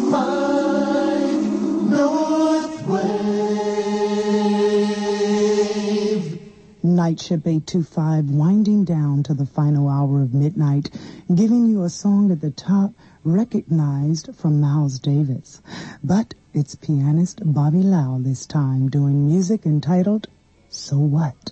Nightship 825 winding down to the final hour of midnight, giving you a song at the top recognized from Miles Davis. But it's pianist Bobby Lau this time doing music entitled So What?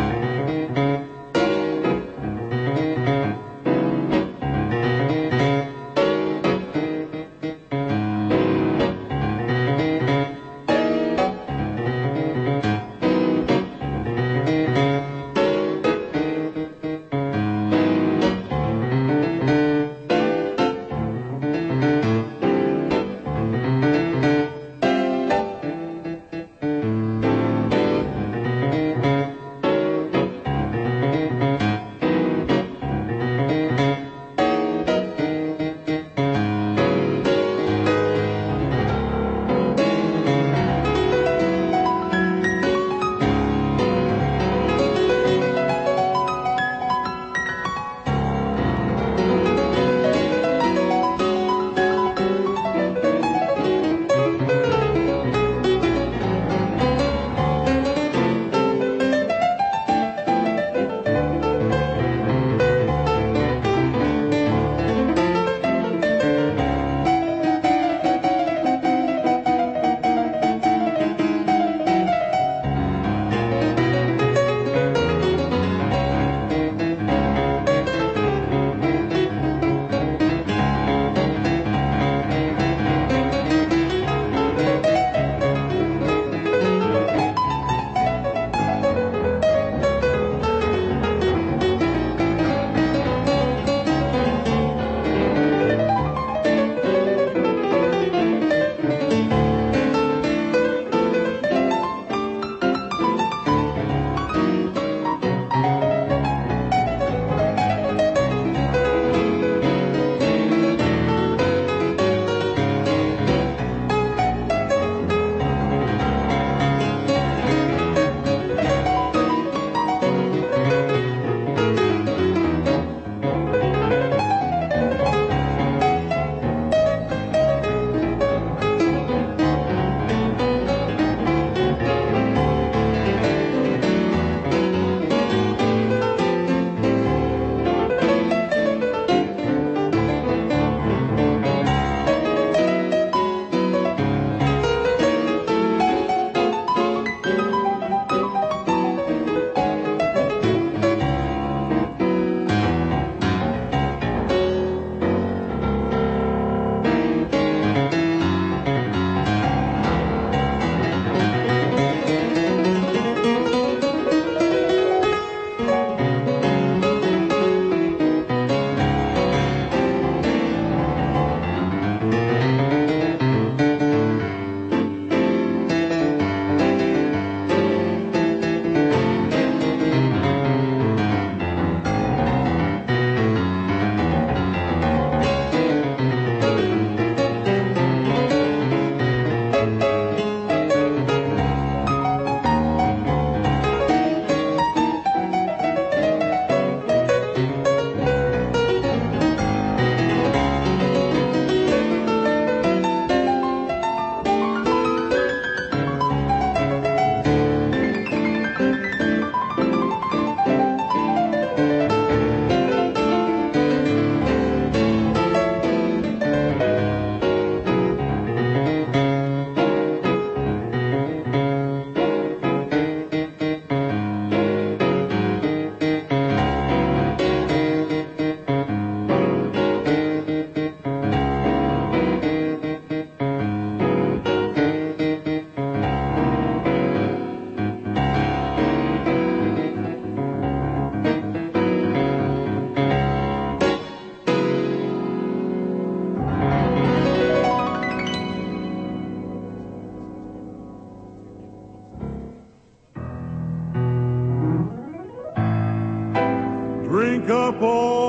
Drink up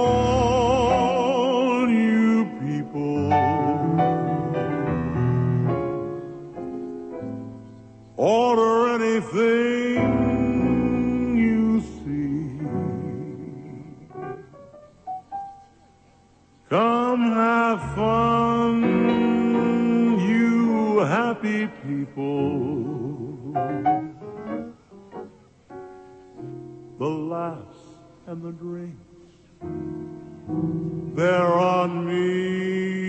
all you people. Order anything you see. Come have fun happy people, the laughs and the drinks, they're on me.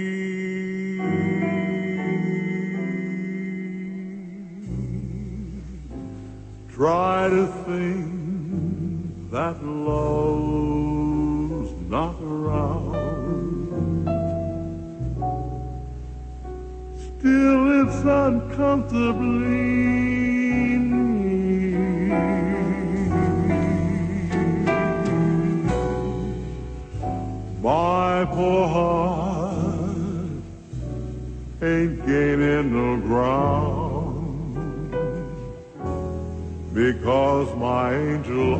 Try to think that love's not around. Still it's uncomfortably near. My poor heart ain't gaining no ground, because my angel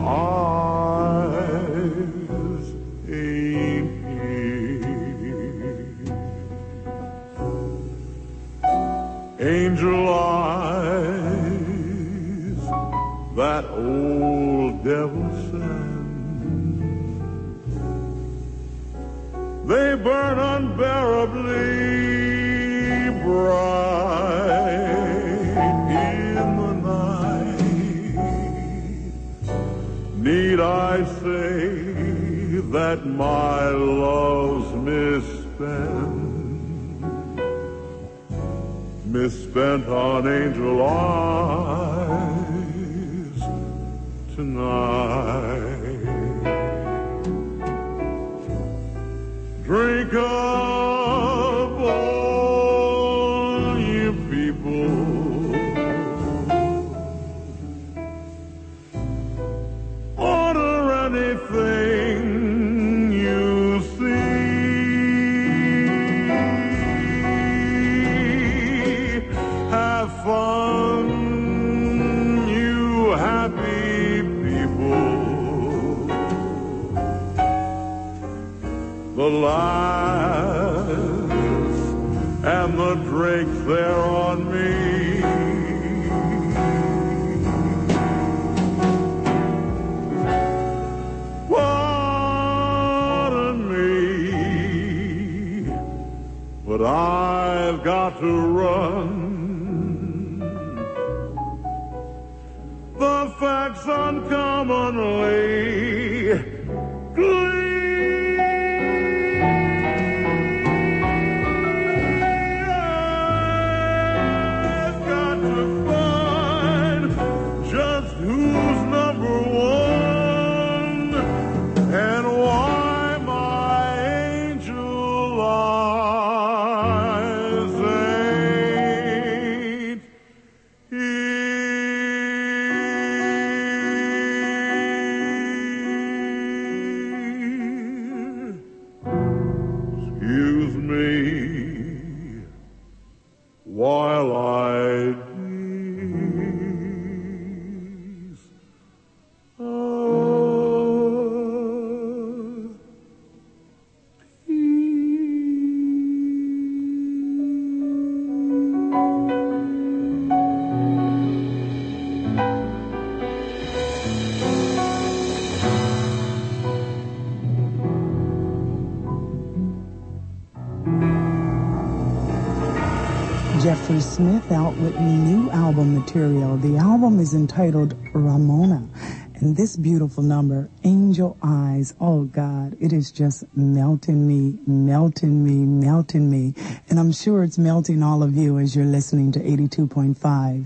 eyes ain't here. Angel eyes, that old devil sent, they burn unbearably bright in the night. Need I say that my love's misspent on angel eyes tonight? Drink up, all you people, order anything you see. Have fun, you happy people. The laughs and the drinks, they're on me. But I've got to run. The facts uncommonly clear. I've got to find just who's number one and why my angel eyes ain't here. Excuse me while I gaze. Jeffrey Smith out with new album material. The album is entitled Ramona. And this beautiful number, Angel Eyes, oh God, it is just melting me, melting me, melting me. And I'm sure it's melting all of you as you're listening to 82.5.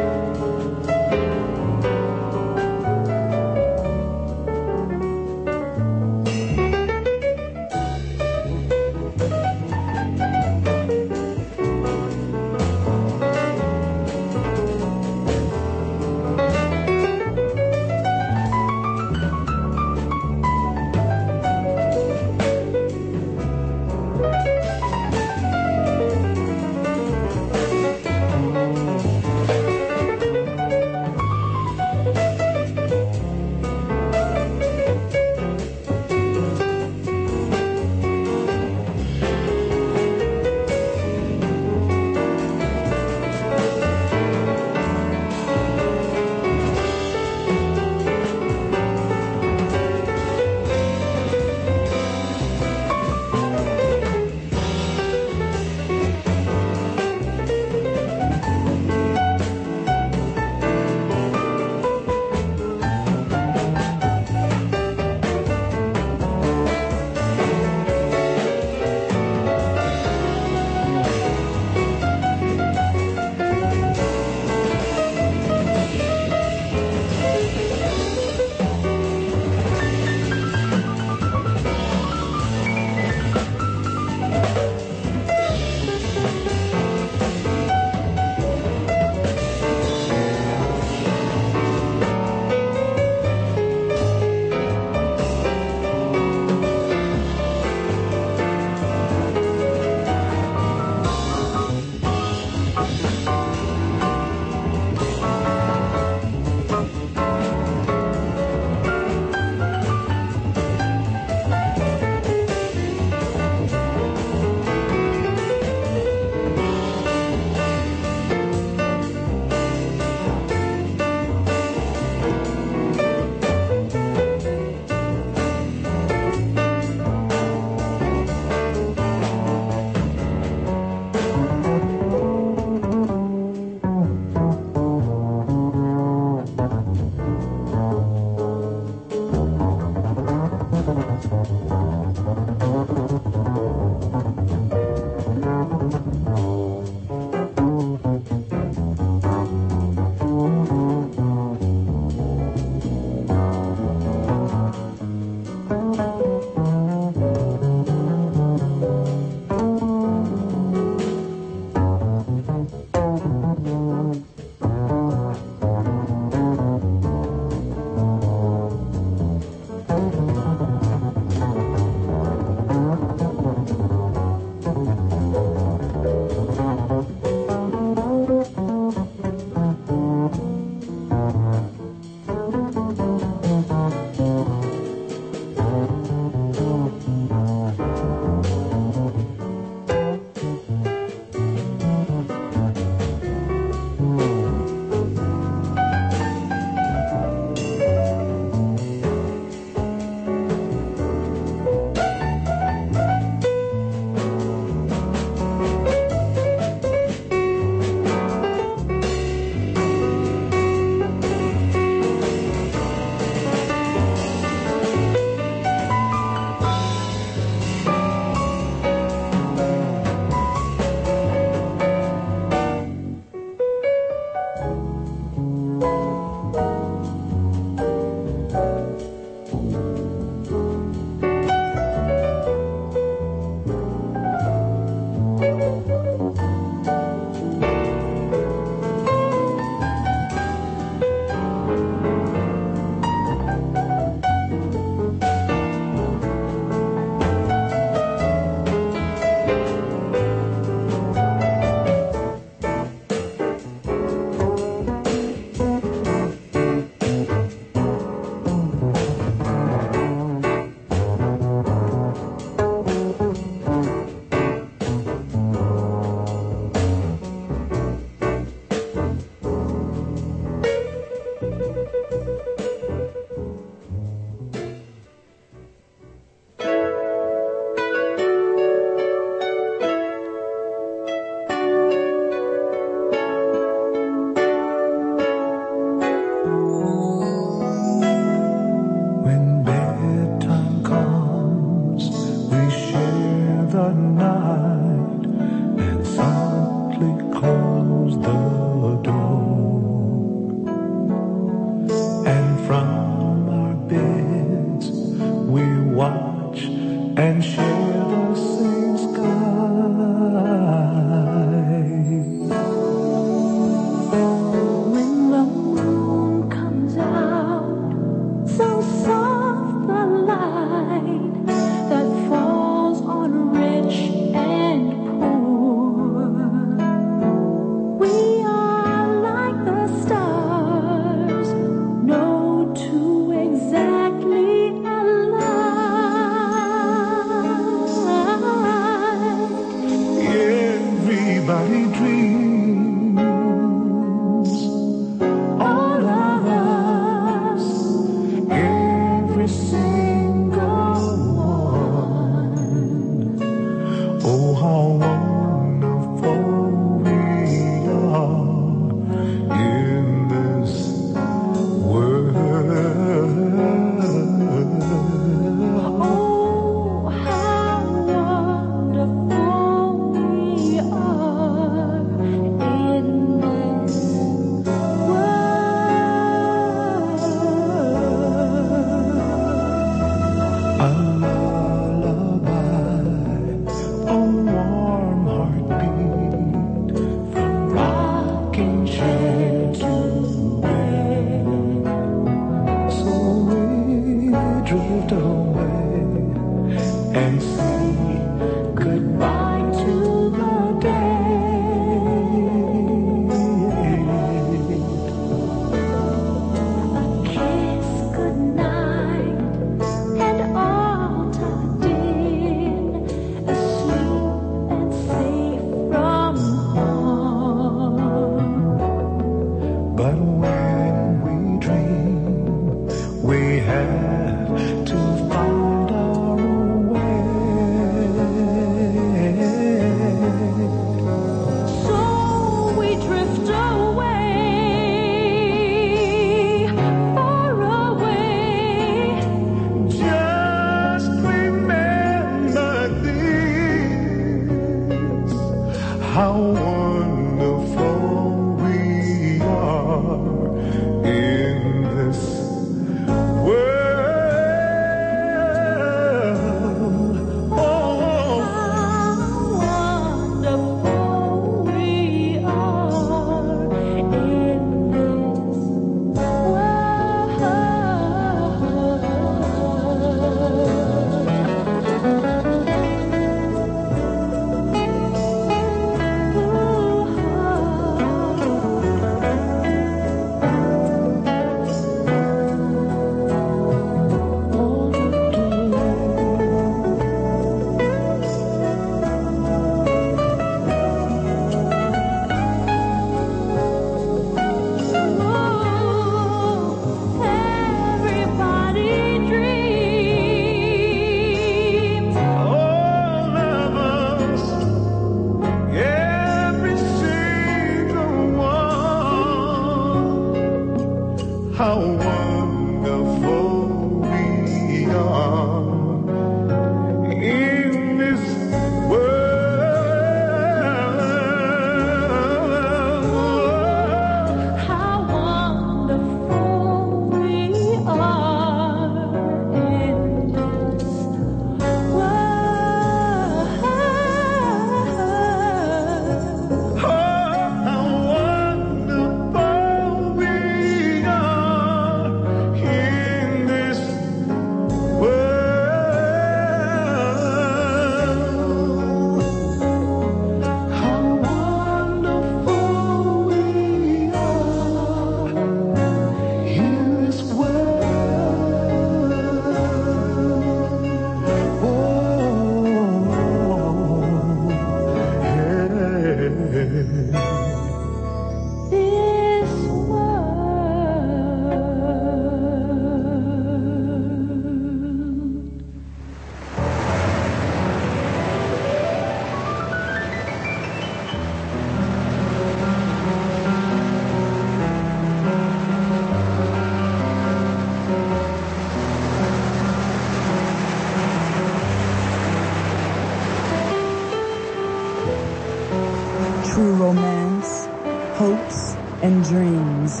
True romance, hopes, and dreams.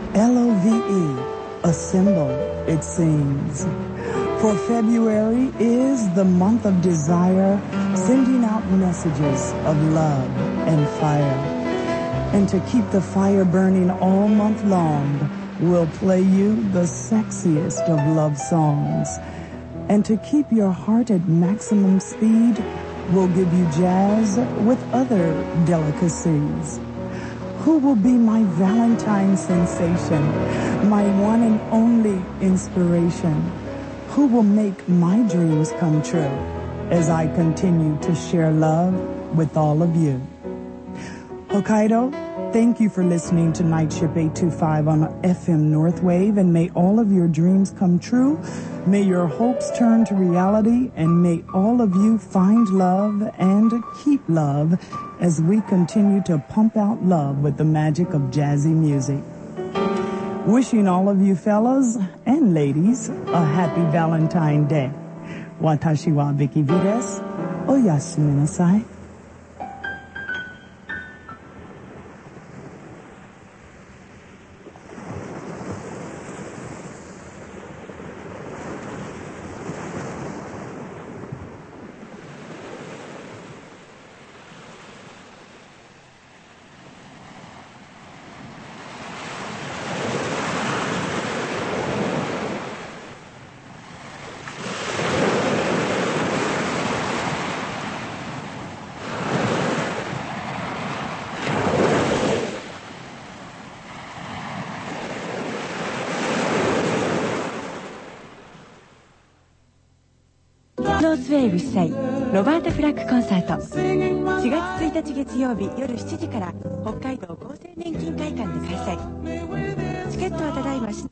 L-O-V-E, a symbol, it seems. For February is the month of desire, sending out messages of love and fire. And to keep the fire burning all month long, we'll play you the sexiest of love songs. And to keep your heart at maximum speed, we'll give you jazz with other delicacies. Who will be my Valentine sensation, my one and only inspiration? Who will make my dreams come true as I continue to share love with all of you? Hokkaido, thank you for listening to Night Ship 825 on FM Northwave, and may all of your dreams come true. May your hopes turn to reality, and may all of you find love and keep love as we continue to pump out love with the magic of jazzy music. Wishing all of you fellas and ladies a happy Valentine Day. Watashi wa Vicky V desu. Oyasumi nasai. ノースウェーブ主催ロバータ・フラッグコンサート、4月1日月曜日夜7時から北海道厚生年金会館で開催。チケットはただいま